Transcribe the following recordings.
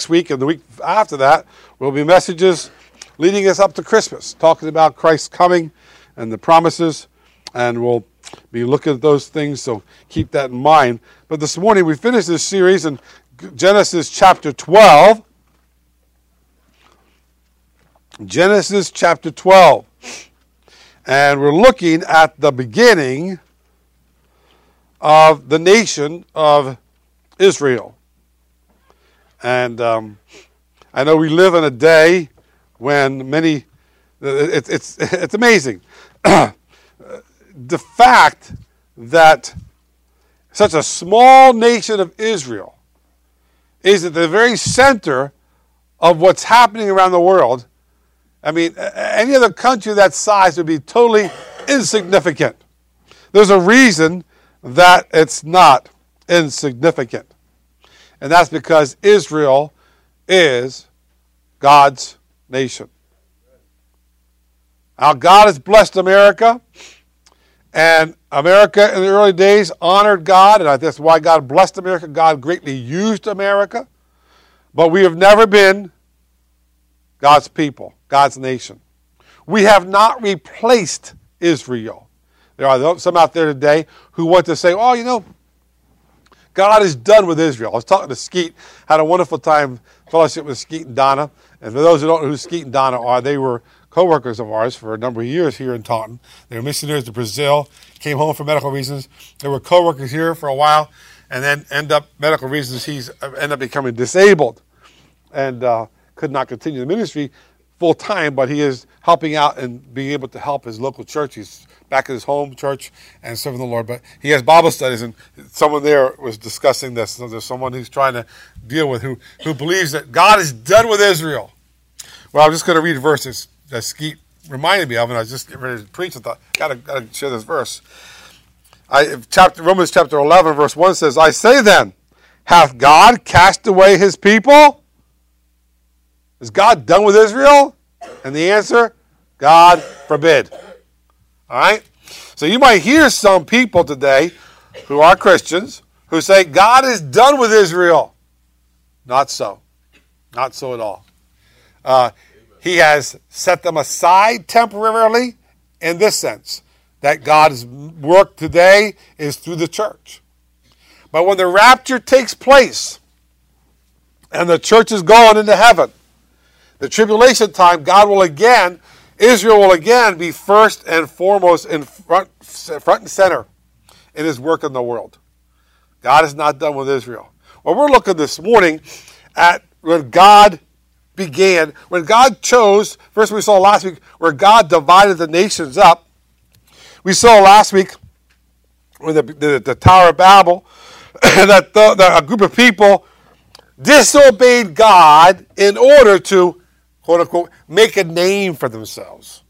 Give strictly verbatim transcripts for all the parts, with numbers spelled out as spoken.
next week and the week after that will be messages leading us up to Christmas, talking about Christ's coming and the promises, and we'll be looking at those things, so keep that in mind. But this morning we finished this series in Genesis chapter twelve. Genesis chapter twelve. And we're looking at the beginning of the nation of Israel. And um, I know we live in a day when many, it, it's, it's amazing. The fact that such a small nation of Israel is at the very center of what's happening around the world. I mean, any other country that size would be totally insignificant. There's a reason that it's not insignificant. And that's because Israel is God's nation. Now, God has blessed America, and America in the early days honored God, and that's why God blessed America. God greatly used America. But we have never been God's people, God's nation. We have not replaced Israel. There are some out there today who want to say, oh, you know, God is done with Israel. I was talking to Skeet, had a wonderful time fellowship with Skeet and Donna. And for those who don't know who Skeet and Donna are, they were co-workers of ours for a number of years here in Taunton. They were missionaries to Brazil, came home for medical reasons. They were co-workers here for a while, and then end up, medical reasons, he's ended up becoming disabled and uh, could not continue the ministry full time, but he is helping out and being able to help his local church. He's back at his home church and serving the Lord. But he has Bible studies, and someone there was discussing this. So there's someone who's trying to deal with who, who believes that God is done with Israel. Well, I'm just going to read verses that Skeet reminded me of, and I was just getting ready to preach. I thought, gotta, gotta share this verse. I, chapter, Romans chapter eleven, verse one says, I say then, hath God cast away his people? Is God done with Israel? And the answer, God forbid. All right? So you might hear some people today who are Christians who say, God is done with Israel. Not so. Not so at all. Uh, he has set them aside temporarily in this sense, that God's work today is through the church. But when the rapture takes place and the church is going into heaven, the tribulation time, God will again, Israel will again be first and foremost in front, front and center in his work in the world. God is not done with Israel. Well, we're looking this morning at when God began, when God chose, first we saw last week where God divided the nations up. We saw last week with the, the, the Tower of Babel that the, the, a group of people disobeyed God in order to, quote unquote, make a name for themselves.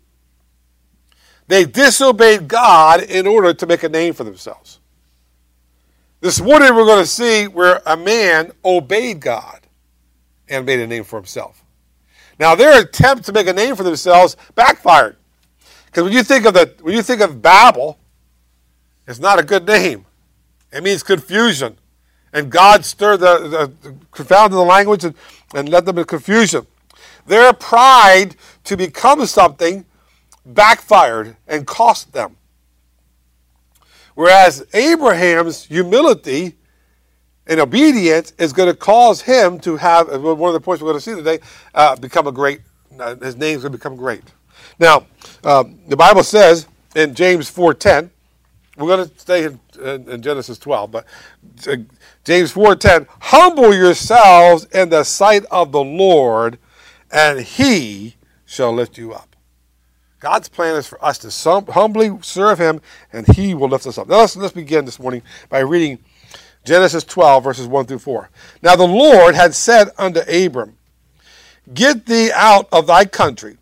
They disobeyed God in order to make a name for themselves. This morning we're going to see where a man obeyed God and made a name for himself. Now their attempt to make a name for themselves backfired. Because when you think of the when you think of Babel, it's not a good name. It means confusion. And God stirred the, the confounded the language and, and led them in confusion. Their pride to become something backfired and cost them. Whereas Abraham's humility and obedience is going to cause him to have, one of the points we're going to see today, uh, become a great, uh, his name's going to become great. Now, um, the Bible says in James four ten, we're going to stay in, in, in Genesis twelve, but uh, James four ten, humble yourselves in the sight of the Lord, and he shall lift you up. God's plan is for us to some, humbly serve him, and he will lift us up. Now let's, let's begin this morning by reading Genesis twelve, verses one through four. Now the Lord had said unto Abram, get thee out of thy country,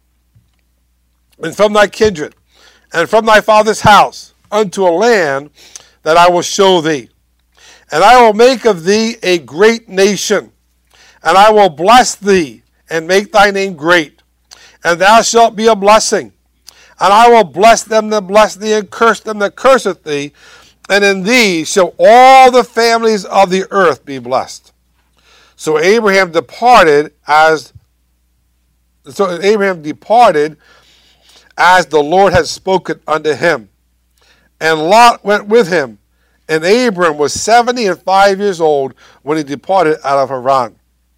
and from thy kindred, and from thy father's house, unto a land that I will show thee. And I will make of thee a great nation, and I will bless thee, and make thy name great, and thou shalt be a blessing. And I will bless them that bless thee, and curse them that curseth thee, and in thee shall all the families of the earth be blessed. So Abraham departed as so Abraham departed as the Lord had spoken unto him. And Lot went with him. And Abram was seventy and five years old when he departed out of Haran.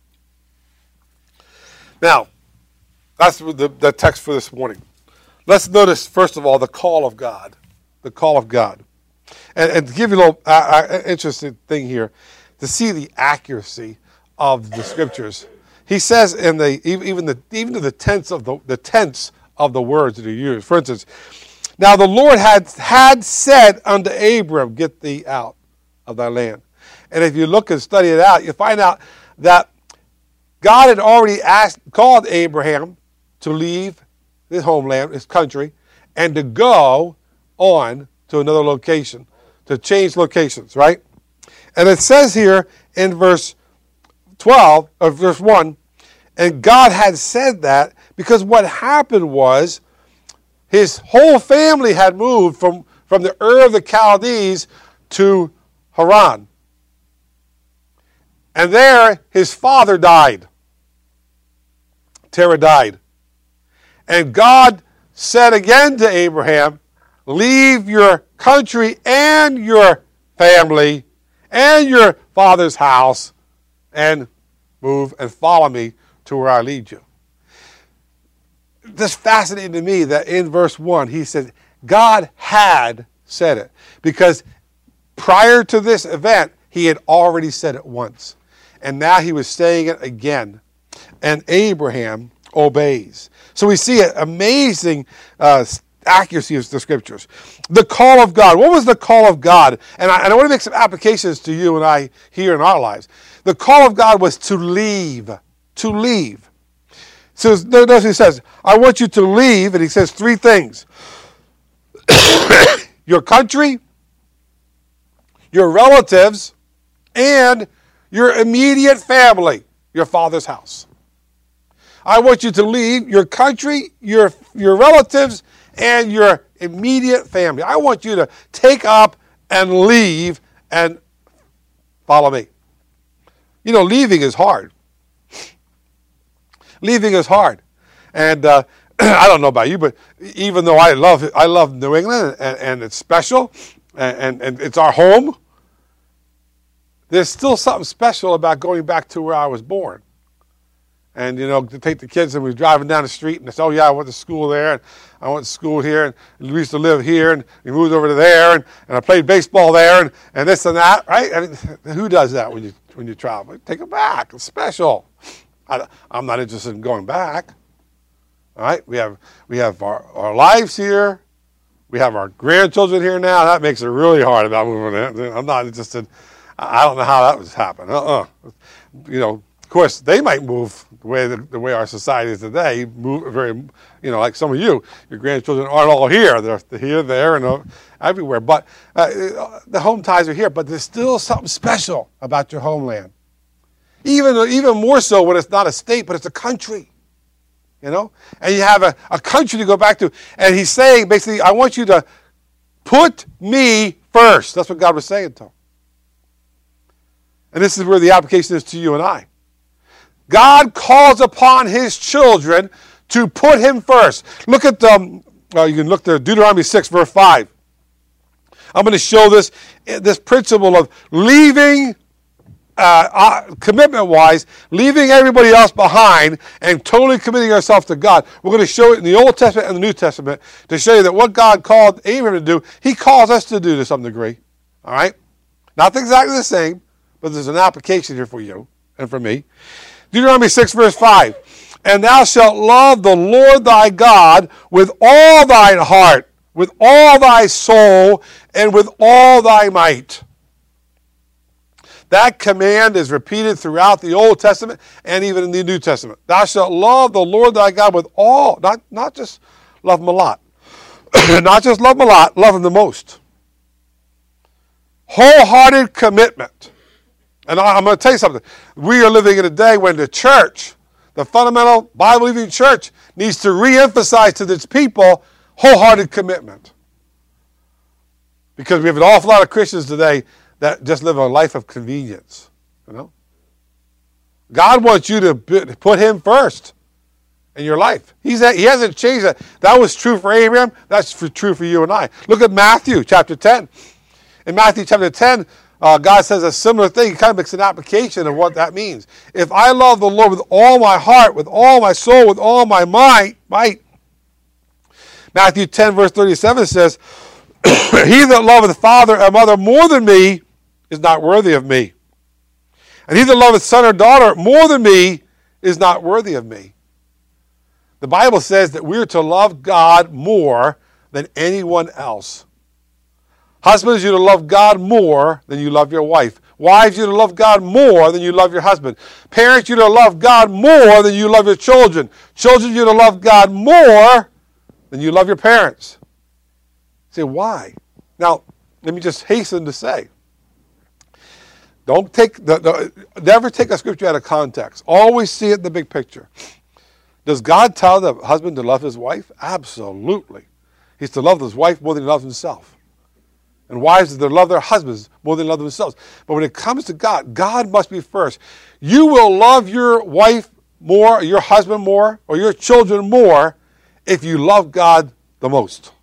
Now, that's the, the text for this morning. Let's notice, first of all, the call of God. The call of God. And, and to give you a little uh, uh, interesting thing here, to see the accuracy of the scriptures. He says in the even the even to the tense of the the tense of the words that are used. For instance, now the Lord had had said unto Abram, get thee out of thy land. And if you look and study it out, you find out that God had already asked, called Abraham to leave his homeland, his country, and to go on to another location, to change locations, right? And it says here in verse twelve, or verse one, and God had said that because what happened was his whole family had moved from, from the Ur of the Chaldees to Haran. And there his father died. Terah died. And God said again to Abraham, leave your country and your family and your father's house and move and follow me to where I lead you. This fascinating to me that in verse one he said, God had said it. Because prior to this event, he had already said it once. And now he was saying it again. And Abraham obeys. So we see an amazing uh, accuracy of the scriptures. The call of God. What was the call of God? And I, and I want to make some applications to you and I here in our lives. The call of God was to leave. To leave. So notice he says, I want you to leave, and he says three things. Your country, your relatives, and your immediate family, your father's house. I want you to leave your country, your, your relatives, and your immediate family. I want you to take up and leave and follow me. You know, leaving is hard. Leaving is hard. And uh, I don't know about you, but even though I love I love New England and, and it's special and, and, and it's our home, there's still something special about going back to where I was born. And, you know, to take the kids and we were driving down the street and they said, oh, yeah, I went to school there and I went to school here and we used to live here and we moved over to there and, and I played baseball there and, and this and that, right? I mean, who does that when you when you travel? Take it back. It's special. I, I'm not interested in going back. All right? We have we have our, our lives here. We have our grandchildren here now. That makes it really hard about moving in. I'm not interested. I don't know how that was happen. Uh-uh. You know, of course, they might move the way the, the way our society is today. Move very, you know, like some of you. Your grandchildren aren't all here. They're, they're here, there, and uh, everywhere. But uh, the home ties are here. But there's still something special about your homeland. Even even more so when it's not a state, but it's a country. You know, and you have a, a country to go back to. And he's saying basically, I want you to put me first. That's what God was saying to him. And this is where the application is to you and I. God calls upon his children to put him first. Look at, um, uh, you can look there, Deuteronomy six, verse five. I'm going to show this, this principle of leaving, uh, uh, commitment-wise, leaving everybody else behind and totally committing ourselves to God. We're going to show it in the Old Testament and the New Testament to show you that what God called Abraham to do, he calls us to do to some degree. All right? Not exactly the same, but there's an application here for you and for me. Deuteronomy six, verse five. And thou shalt love the Lord thy God with all thine heart, with all thy soul, and with all thy might. That command is repeated throughout the Old Testament and even in the New Testament. Thou shalt love the Lord thy God with all, not, not just love him a lot. Not just love him a lot, love him the most. Wholehearted commitment. And I'm going to tell you something. We are living in a day when the church, the fundamental Bible-believing church, needs to re-emphasize to its people wholehearted commitment. Because we have an awful lot of Christians today that just live a life of convenience. You know? God wants you to put him first in your life. He's he hasn't changed that. That was true for Abraham. That's for, true for you and I. Look at Matthew chapter ten. In Matthew chapter ten, uh, God says a similar thing. He kind of makes an application of what that means. If I love the Lord with all my heart, with all my soul, with all my might, might. Matthew ten verse thirty-seven says, he that loveth father or mother more than me is not worthy of me. And he that loveth son or daughter more than me is not worthy of me. The Bible says that we're to love God more than anyone else. Husbands, you're to love God more than you love your wife. Wives, you're to love God more than you love your husband. Parents, you're to love God more than you love your children. Children, you're to love God more than you love your parents. You say, why? Now, let me just hasten to say, don't take the, the never take a scripture out of context. Always see it in the big picture. Does God tell the husband to love his wife? Absolutely. He's to love his wife more than he loves himself. And wives are to love their husbands more than they love themselves. But when it comes to God, God must be first. You will love your wife more, or your husband more, or your children more if you love God the most.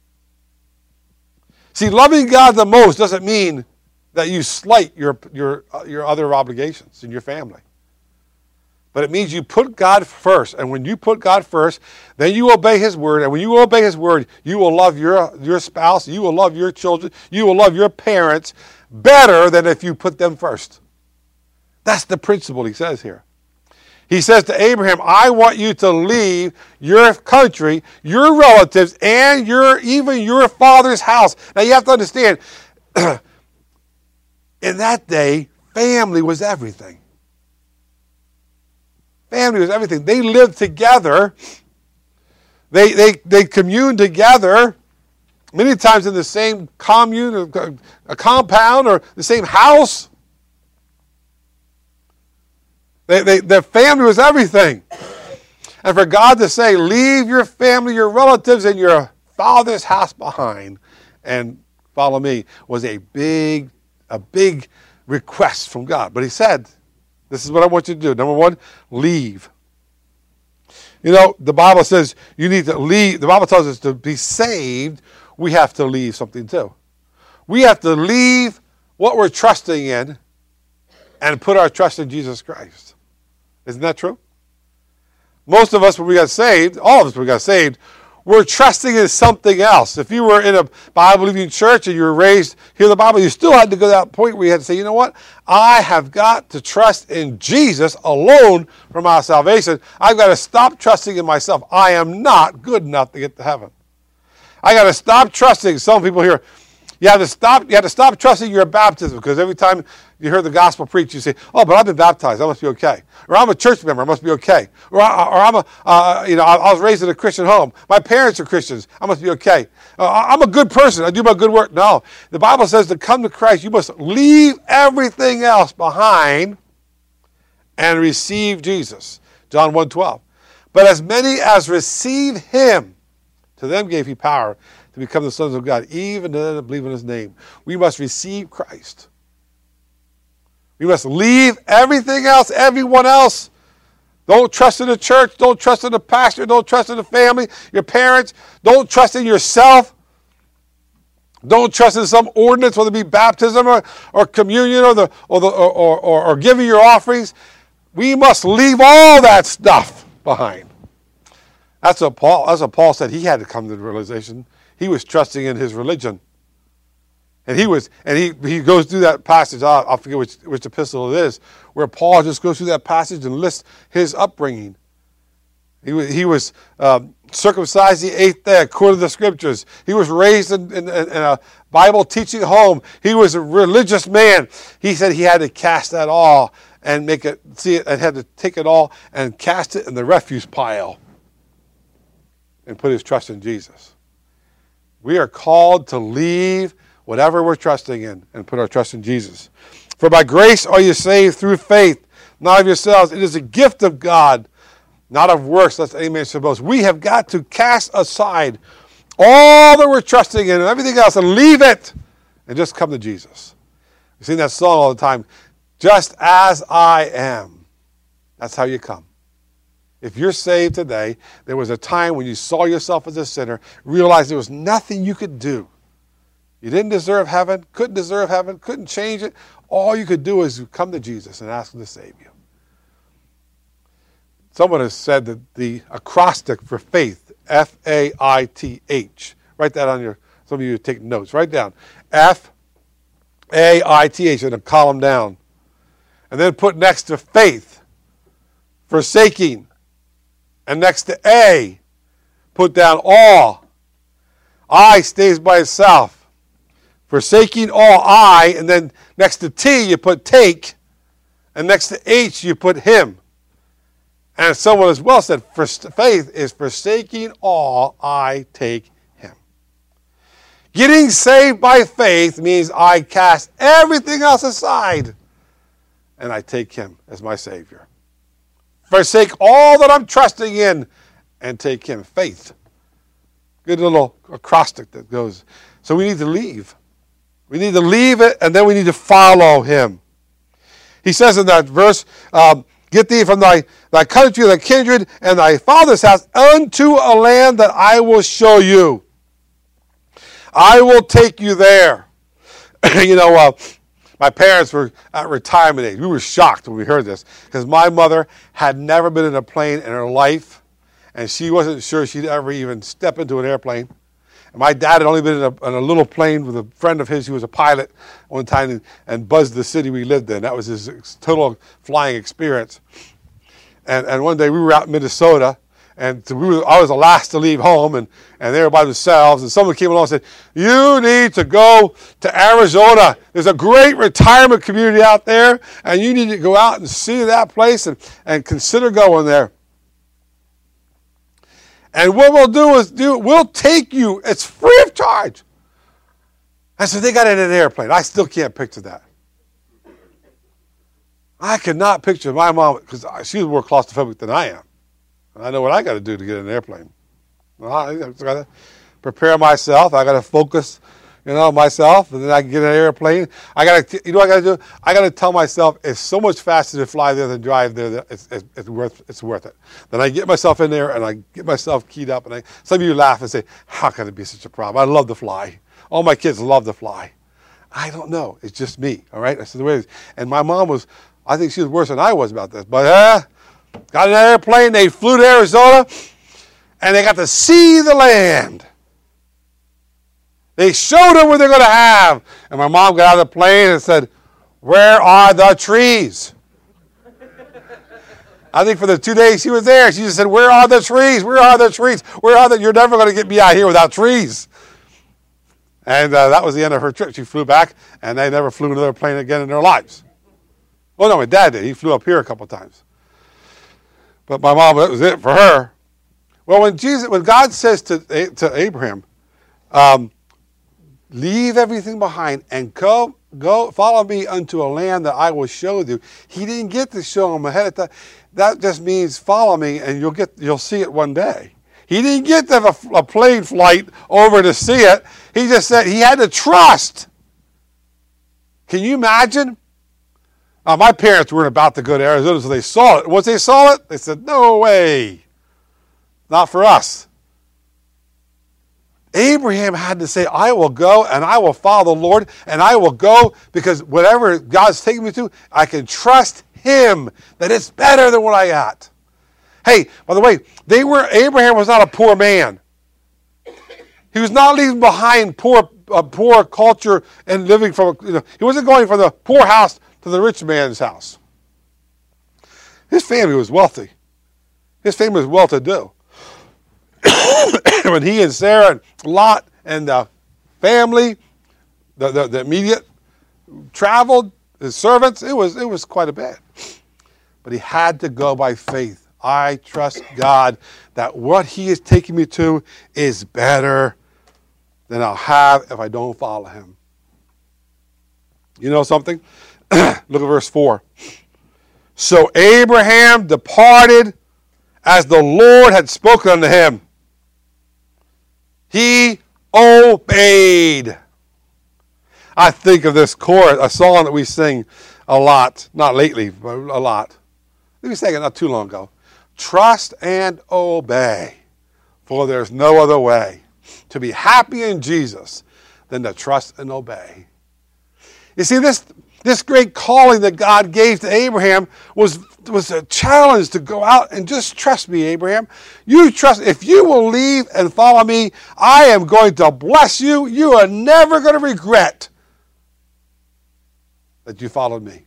See, loving God the most doesn't mean that you slight your, your, uh, your other obligations in your family. But it means you put God first. And when you put God first, then you obey his word. And when you obey his word, you will love your, your spouse, you will love your children, you will love your parents better than if you put them first. That's the principle he says here. He says to Abraham, I want you to leave your country, your relatives, and your even your father's house. Now you have to understand, in that day, family was everything. Family was everything. They lived together. They, they, they communed together, many times in the same commune, a, a compound, or the same house. They, they, their family was everything. And for God to say, leave your family, your relatives, and your father's house behind and follow me was a big, a big request from God. But he said, this is what I want you to do. Number one, leave. You know, the Bible says you need to leave. The Bible tells us to be saved, we have to leave something too. We have to leave what we're trusting in and put our trust in Jesus Christ. Isn't that true? Most of us, when we got saved, all of us when we got saved, we're trusting in something else. If you were in a Bible-believing church and you were raised here the Bible, you still had to go to that point where you had to say, you know what? I have got to trust in Jesus alone for my salvation. I've got to stop trusting in myself. I am not good enough to get to heaven. I got to stop trusting. Some people here, you have to stop. You have to stop trusting your baptism, because every time you hear the gospel preached, you say, "Oh, but I've been baptized. I must be okay." Or I'm a church member. I must be okay. Or, I, or I'm a, uh, you know, I was raised in a Christian home. My parents are Christians. I must be okay. Uh, I'm a good person. I do my good work. No, the Bible says to come to Christ, you must leave everything else behind and receive Jesus. John one twelve. But as many as receive him, to them gave he power to become the sons of God, even to them that believe in his name. We must receive Christ. We must leave everything else, everyone else. Don't trust in the church. Don't trust in the pastor. Don't trust in the family, your parents. Don't trust in yourself. Don't trust in some ordinance, whether it be baptism or, or communion or, the, or, the, or, or, or giving your offerings. We must leave all that stuff behind. That's what Paul, that's what Paul said. He had to come to the realization. He was trusting in his religion. And he was, and he, he goes through that passage, I, I forget which, which epistle it is, where Paul just goes through that passage and lists his upbringing. He was, he was um, circumcised the eighth day, according to the scriptures. He was raised in, in, in a Bible teaching home. He was a religious man. He said he had to cast that all and make it, see it, and had to take it all and cast it in the refuse pile and put his trust in Jesus. We are called to leave whatever we're trusting in and put our trust in Jesus. For by grace are you saved through faith, not of yourselves. It is a gift of God, not of works, lest any man should boast. We have got to cast aside all that we're trusting in and everything else and leave it and just come to Jesus. We sing that song all the time, just as I am. That's how you come. If you're saved today, there was a time when you saw yourself as a sinner, realized there was nothing you could do. You didn't deserve heaven, couldn't deserve heaven, couldn't change it. All you could do is come to Jesus and ask him to save you. Someone has said that the acrostic for faith, F A I T H. Write that on your, some of you take notes. Write down F A I T H in a column down. And then put next to faith, forsaking. And next to A, put down all. I stays by itself. Forsaking all I, and then next to T you put take, and next to H you put him. And someone as well said, faith is forsaking all, I take him. Getting saved by faith means I cast everything else aside, and I take him as my Savior. Forsake all that I'm trusting in and take him. Faith. Good little acrostic that goes. So we need to leave. We need to leave it, and then we need to follow him. He says in that verse, um, get thee from thy, thy country, thy kindred, and thy father's house unto a land that I will show you. I will take you there. you know, uh, my parents were at retirement age. We were shocked when we heard this because my mother had never been in a plane in her life, and she wasn't sure she'd ever even step into an airplane. And my dad had only been in a, in a little plane with a friend of his who was a pilot one time and, and buzzed the city we lived in. That was his total flying experience. And, and one day we were out in Minnesota, and we were, I was the last to leave home, and, and they were by themselves, and someone came along and said, you need to go to Arizona. There's a great retirement community out there, and you need to go out and see that place and, and consider going there. And what we'll do is do we'll take you. It's free of charge. I said, they got it in an airplane. I still can't picture that. I could not picture my mom, because she was more claustrophobic than I am. I know what I got to do to get in an airplane. Well, I got to prepare myself. I got to focus, you know, myself, and then I can get in an airplane. I got to, you know, what I got to do. I got to tell myself it's so much faster to fly there than drive there. That it's, it's, it's worth, it's worth it. Then I get myself in there and I get myself keyed up. And I, some of you laugh and say, "How can it be such a problem? I love to fly. All my kids love to fly." I don't know. It's just me. All right. That's the way it is. And my mom was, I think she was worse than I was about this, but uh, got in an airplane, they flew to Arizona, and they got to see the land. They showed them what they're going to have. And my mom got out of the plane and said, where are the trees? I think for the two days she was there, she just said, where are the trees? Where are the trees? Where are the, you're never going to get me out here without trees. And uh, that was the end of her trip. She flew back, and they never flew another plane again in their lives. Well, no, my dad did. He flew up here a couple of times. But my mom, that was it for her. Well, when Jesus, when God says to, to Abraham, um, leave everything behind and go, go, follow me unto a land that I will show you. He didn't get to show him ahead of time. That just means follow me, and you'll get, you'll see it one day. He didn't get to have a, a plane flight over to see it. He just said he had to trust. Can you imagine? Uh, my parents weren't about to go to Arizona, so they saw it. Once they saw it, they said, no way. Not for us. Abraham had to say, I will go and I will follow the Lord, and I will go because whatever God's taking me to, I can trust him that it's better than what I got. Hey, by the way, they were Abraham was not a poor man. He was not leaving behind poor, uh, poor culture and living from, you know, he wasn't going from the poor house to the rich man's house. His family was wealthy. His family was well-to-do. When he and Sarah and Lot and the family, the, the, the immediate, traveled, his servants, it was, it was quite a bit. But he had to go by faith. I trust God that what he is taking me to is better than I'll have if I don't follow him. You know something? Look at verse four. So Abraham departed as the Lord had spoken unto him. He obeyed. I think of this chorus, a song that we sing a lot, not lately, but a lot. Let me say it not too long ago. Trust and obey, for there's no other way to be happy in Jesus than to trust and obey. You see, this, this great calling that God gave to Abraham was, was a challenge to go out and just trust me, Abraham. You trust, if you will leave and follow me, I am going to bless you. You are never going to regret that you followed me.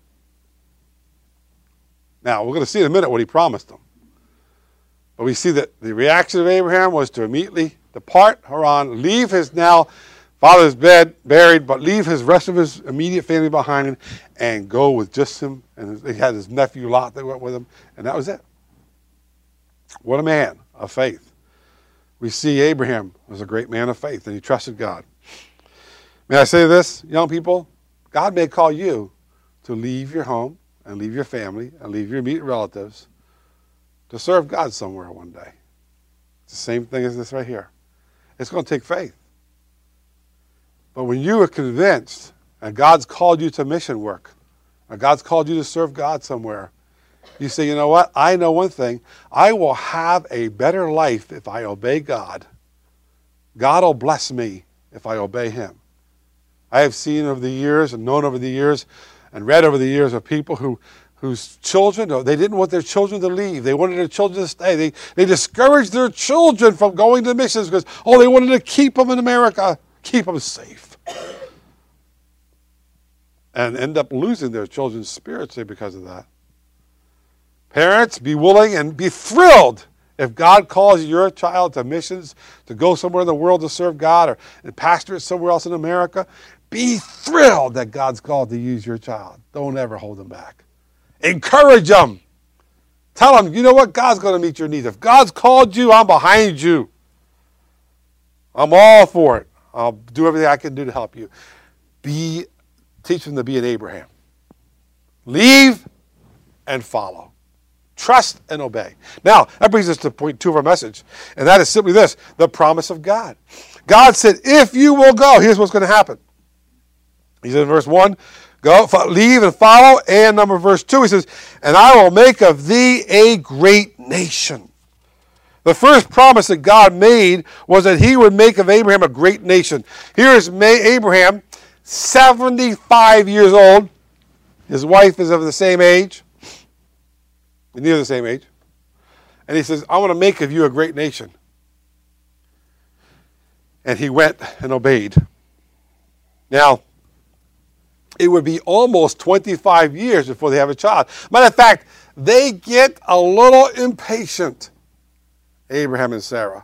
Now, we're going to see in a minute what he promised him. But we see that the reaction of Abraham was to immediately depart Haran, leave his now father's bed, buried, but leave his rest of his immediate family behind him and go with just him. And he had his nephew Lot that went with him, and that was it. What a man of faith. We see Abraham was a great man of faith, and he trusted God. May I say this, young people? God may call you to leave your home and leave your family and leave your immediate relatives to serve God somewhere one day. It's the same thing as this right here. It's going to take faith. But when you are convinced and God's called you to mission work, or God's called you to serve God somewhere, you say, you know what? I know one thing. I will have a better life if I obey God. God will bless me if I obey him. I have seen over the years and known over the years and read over the years of people who whose children, they didn't want their children to leave. They wanted their children to stay. They, they discouraged their children from going to missions because, oh, they wanted to keep them in America, keep them safe. And end up losing their children spiritually because of that. Parents, be willing and be thrilled if God calls your child to missions, to go somewhere in the world to serve God, or and pastor it somewhere else in America. Be thrilled that God's called to use your child. Don't ever hold them back. Encourage them. Tell them, you know what? God's going to meet your needs. If God's called you, I'm behind you. I'm all for it. I'll do everything I can do to help you. Be, teach them to be an Abraham. Leave and follow. Trust and obey. Now, that brings us to point two of our message, and that is simply this, the promise of God. God said, if you will go, here's what's going to happen. He said in verse one, go, leave and follow. And number verse two, he says, and I will make of thee a great nation. The first promise that God made was that he would make of Abraham a great nation. Here is Abraham, seventy-five years old. His wife is of the same age. Near the same age. And he says, I want to make of you a great nation. And he went and obeyed. Now, it would be almost twenty-five years before they have a child. Matter of fact, they get a little impatient, Abraham and Sarah.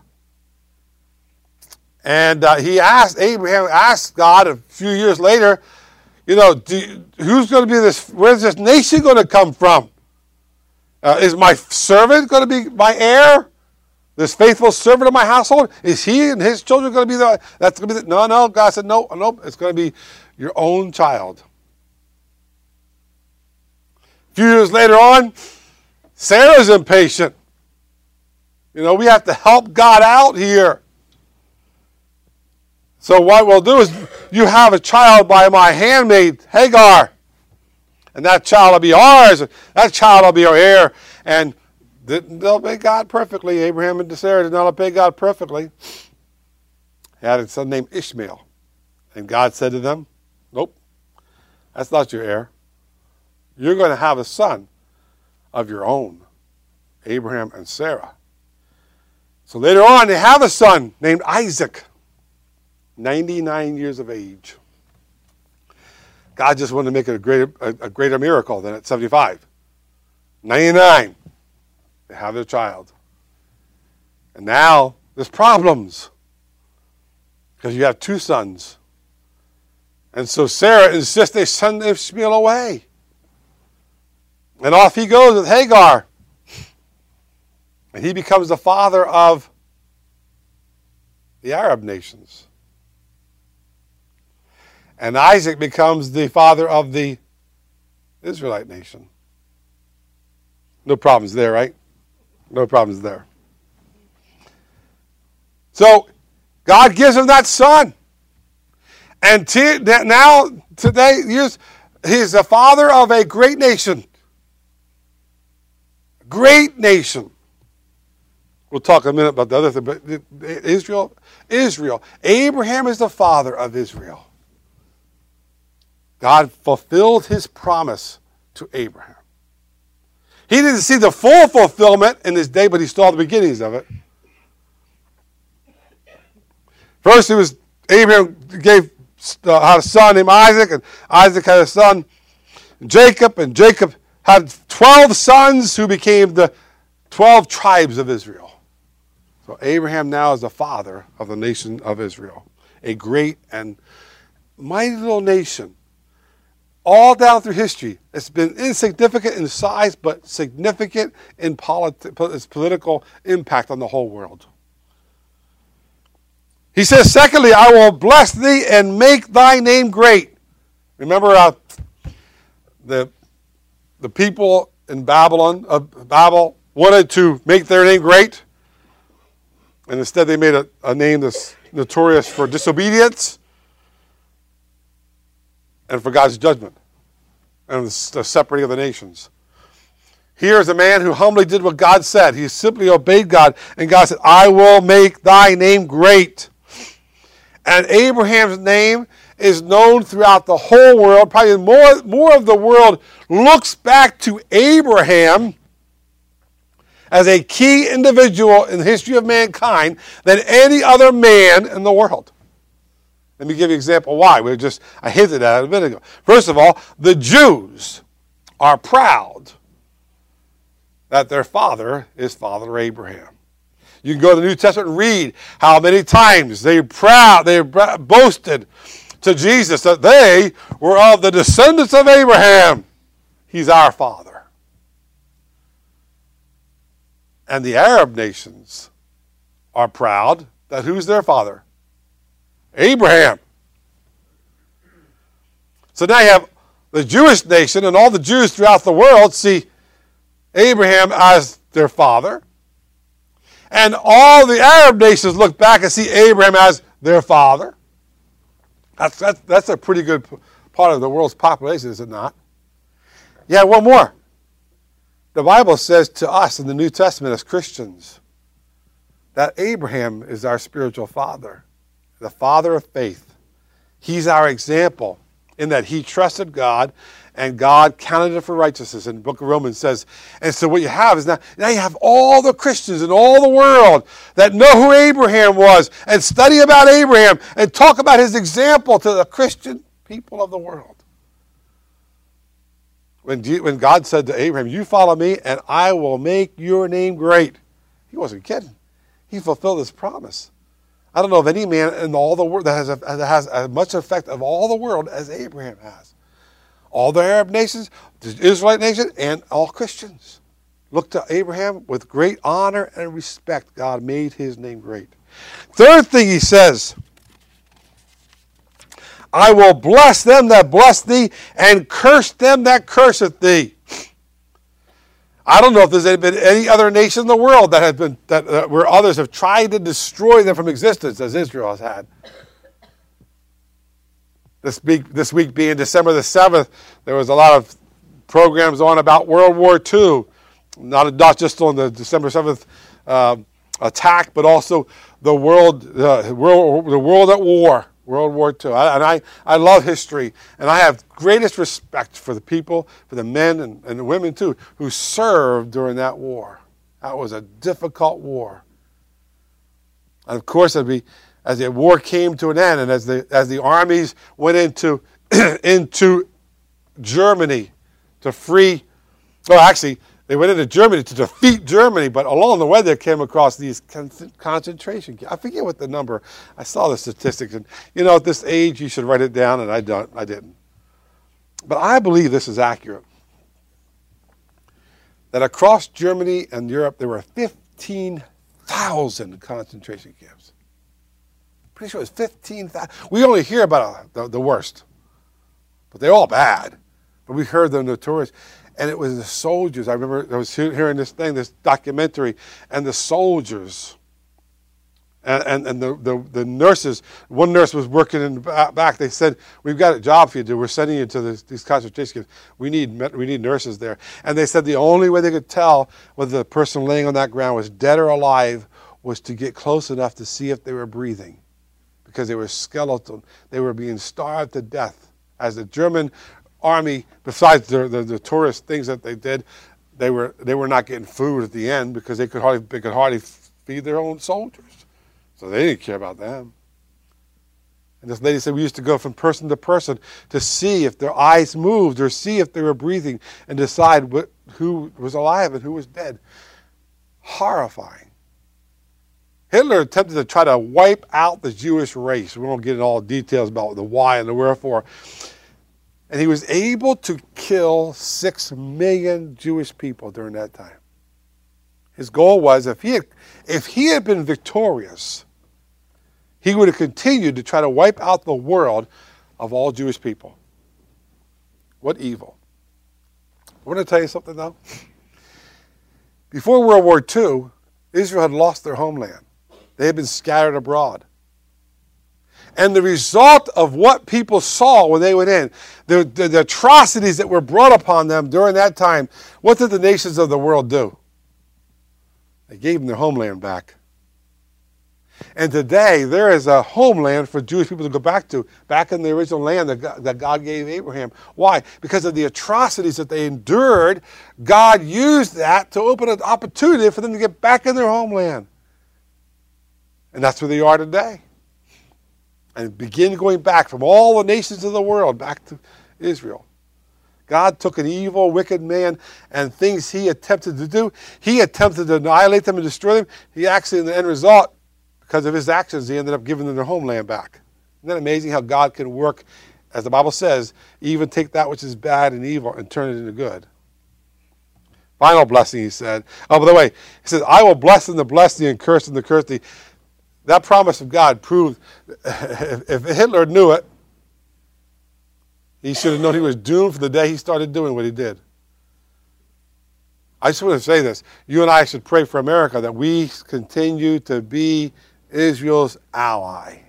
And uh, he asked, Abraham asked God a few years later, you know, do, who's going to be this, where's this nation going to come from? Uh, is my servant going to be my heir? This faithful servant of my household? Is he and his children going to be the, that's going to be the, no, no. God said, no, no, it's going to be your own child. A few years later on, Sarah's impatient. You know, we have to help God out here. So what we'll do is, you have a child by my handmaid, Hagar. And that child will be ours. That child will be our heir. And they'll obey God perfectly. Abraham and Sarah did not obey God perfectly. He had a son named Ishmael. And God said to them, nope, that's not your heir. You're going to have a son of your own, Abraham and Sarah. So later on, they have a son named Isaac, ninety-nine years of age. God just wanted to make it a greater, a, a greater miracle than at seventy-five. ninety-nine, they have their child. And now there's problems because you have two sons. And so Sarah insists they send Ishmael away. And off he goes with Hagar. And he becomes the father of the Arab nations. And Isaac becomes the father of the Israelite nation. No problems there, right? No problems there. So, God gives him that son. And t- now, today, he's, he's the father of a great nation. great nation. We'll talk in a minute about the other thing, but Israel, Israel, Abraham is the father of Israel. God fulfilled his promise to Abraham. He didn't see the full fulfillment in his day, but he saw the beginnings of it. First, it was Abraham gave uh, had a son named Isaac, and Isaac had a son Jacob, and Jacob had twelve sons who became the twelve tribes of Israel. So Abraham now is the father of the nation of Israel, a great and mighty little nation. All down through history, it's been insignificant in size, but significant in politi- its political impact on the whole world. He says, secondly, I will bless thee and make thy name great. Remember uh, the, the people in Babylon, uh, Babel wanted to make their name great, and instead they made a, a name that's notorious for disobedience and for God's judgment and the separating of the nations. Here is a man who humbly did what God said. He simply obeyed God, and God said, I will make thy name great. And Abraham's name is known throughout the whole world. Probably more, more of the world looks back to Abraham as a key individual in the history of mankind than any other man in the world. Let me give you an example why. We just I hinted at it a minute ago. First of all, the Jews are proud that their father is Father Abraham. You can go to the New Testament and read how many times they proud they boasted to Jesus that they were of the descendants of Abraham. He's our father. And the Arab nations are proud that who's their father? Abraham. So now you have the Jewish nation, and all the Jews throughout the world see Abraham as their father. And all the Arab nations look back and see Abraham as their father. That's, that's, that's a pretty good part of the world's population, is it not? Yeah, one more. The Bible says to us in the New Testament as Christians that Abraham is our spiritual father, the father of faith. He's our example in that he trusted God and God counted it for righteousness. And the book of Romans says, and so what you have is now, now you have all the Christians in all the world that know who Abraham was and study about Abraham and talk about his example to the Christian people of the world. When, when God said to Abraham, you follow me and I will make your name great. He wasn't kidding. He fulfilled his promise. I don't know of any man in all the world that has, a, that has as much effect of all the world as Abraham has. All the Arab nations, the Israelite nation, and all Christians look to Abraham with great honor and respect. God made his name great. Third thing he says, I will bless them that bless thee, and curse them that curseth thee. I don't know if there's been any other nation in the world that has been that uh, where others have tried to destroy them from existence as Israel has had. This week, this week being December the seventh, there was a lot of programs on about World War Two, not not just on the December seventh uh, attack, but also the world, uh, world, the world at war. World War Two. I, and I, I love history, and I have greatest respect for the people, for the men and, and the women too, who served during that war. That was a difficult war. And of course, as, we, as the war came to an end, and as the as the armies went into into Germany to free, well, actually, they went into Germany to defeat Germany, but along the way they came across these con- concentration camps. I forget what the number. I saw the statistics, and you know, at this age you should write it down, and I don't. I didn't. But I believe this is accurate. That across Germany and Europe there were fifteen thousand concentration camps. Pretty sure it was fifteen thousand. We only hear about the, the worst, but they're all bad. But we heard the notorious. And it was the soldiers. I remember I was hearing this thing, this documentary, and the soldiers And, and, and the, the, the nurses, one nurse was working in the back. They said, we've got a job for you to do. We're sending you to this, these concentration camps. We need, we need nurses there. And they said the only way they could tell whether the person laying on that ground was dead or alive was to get close enough to see if they were breathing, because they were skeletal. They were being starved to death. As the German army, besides the, the, the tourist things that they did, they were, they were not getting food at the end because they could hardly, they could hardly feed their own soldiers. So they didn't care about them. And this lady said we used to go from person to person to see if their eyes moved or see if they were breathing and decide what, who was alive and who was dead. Horrifying. Hitler attempted to try to wipe out the Jewish race. We won't get into all the details about the why and the wherefore. And he was able to kill six million Jewish people during that time. His goal was, if he had, if he had been victorious, he would have continued to try to wipe out the world of all Jewish people. What evil. I want to tell you something, though. Before World War Two, Israel had lost their homeland. They had been scattered abroad. And the result of what people saw when they went in, the, the, the atrocities that were brought upon them during that time, what did the nations of the world do? They gave them their homeland back. And today, there is a homeland for Jewish people to go back to, back in the original land that God, that God gave Abraham. Why? Because of the atrocities that they endured, God used that to open an opportunity for them to get back in their homeland. And that's where they are today. And begin going back from all the nations of the world back to Israel. God took an evil, wicked man and things he attempted to do. He attempted to annihilate them and destroy them. He actually, in the end result, because of his actions, he ended up giving them their homeland back. Isn't that amazing how God can work, as the Bible says, even take that which is bad and evil and turn it into good? Final blessing, he said. Oh, by the way, he says, I will bless them to bless thee and curse them to curse thee. That promise of God proved, if, if Hitler knew it, he should have known he was doomed from the day he started doing what he did. I just want to say this. You and I should pray for America that we continue to be Israel's ally.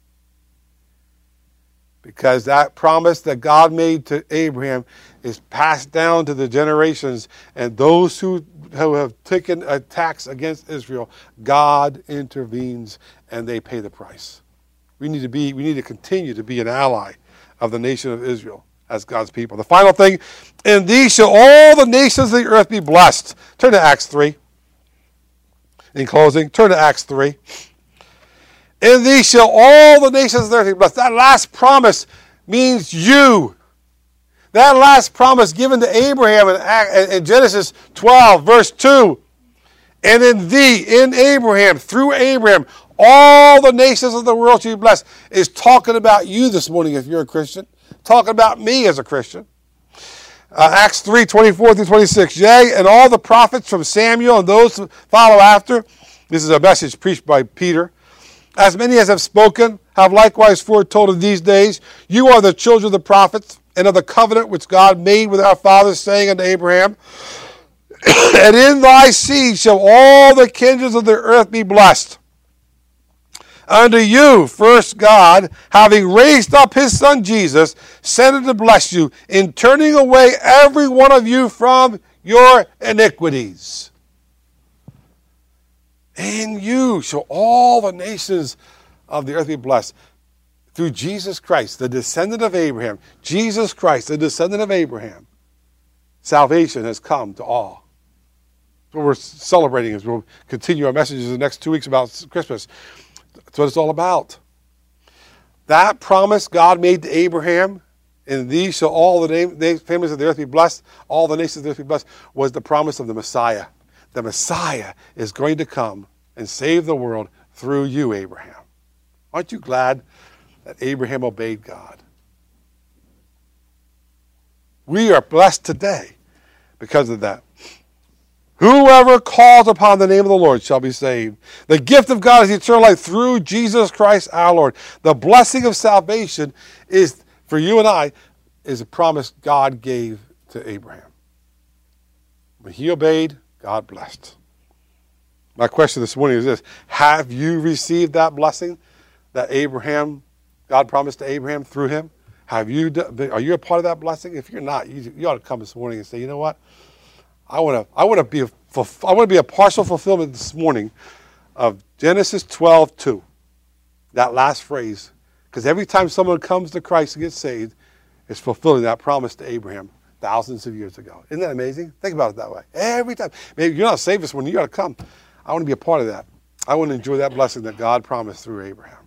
Because that promise that God made to Abraham is passed down to the generations. And those who, who have taken attacks against Israel, God intervenes and they pay the price. We need to be, we need to continue to be an ally of the nation of Israel as God's people. The final thing, in these shall all the nations of the earth be blessed. Turn to Acts three. In closing, turn to Acts three. In these shall all the nations of the earth be blessed. That last promise means you. That last promise given to Abraham in, in Genesis twelve, verse two. And in thee, in Abraham, through Abraham, all the nations of the world shall be blessed, is talking about you this morning if you're a Christian. Talking about me as a Christian. Uh, Acts three, twenty-four through twenty-six. Yea, and all the prophets from Samuel and those who follow after. This is a message preached by Peter. As many as have spoken, have likewise foretold in these days. You are the children of the prophets, and of the covenant which God made with our fathers, saying unto Abraham, and in thy seed shall all the kindreds of the earth be blessed. Unto you, first God, having raised up his son Jesus, sent him to bless you, in turning away every one of you from your iniquities. In you shall all the nations of the earth be blessed. Through Jesus Christ, the descendant of Abraham, Jesus Christ, the descendant of Abraham, salvation has come to all. That's what we're celebrating as we'll continue our messages in the next two weeks about Christmas. That's what it's all about. That promise God made to Abraham, in these shall all the name, families of the earth be blessed, all the nations of the earth be blessed, was the promise of the Messiah. The Messiah is going to come and save the world through you, Abraham. Aren't you glad that Abraham obeyed God? We are blessed today because of that. Whoever calls upon the name of the Lord shall be saved. The gift of God is eternal life through Jesus Christ our Lord. The blessing of salvation is, for you and I, is a promise God gave to Abraham. When he obeyed, God blessed. My question this morning is this. Have you received that blessing that Abraham, God promised to Abraham through him? Have you? Are you a part of that blessing? If you're not, you, you ought to come this morning and say, you know what? I want to. I want to be. A, I want to be a partial fulfillment this morning of Genesis twelve two. That last phrase, because every time someone comes to Christ and gets saved, it's fulfilling that promise to Abraham thousands of years ago. Isn't that amazing? Think about it that way. Every time. Maybe you're not saved this morning. You got to come. I want to be a part of that. I want to enjoy that blessing that God promised through Abraham.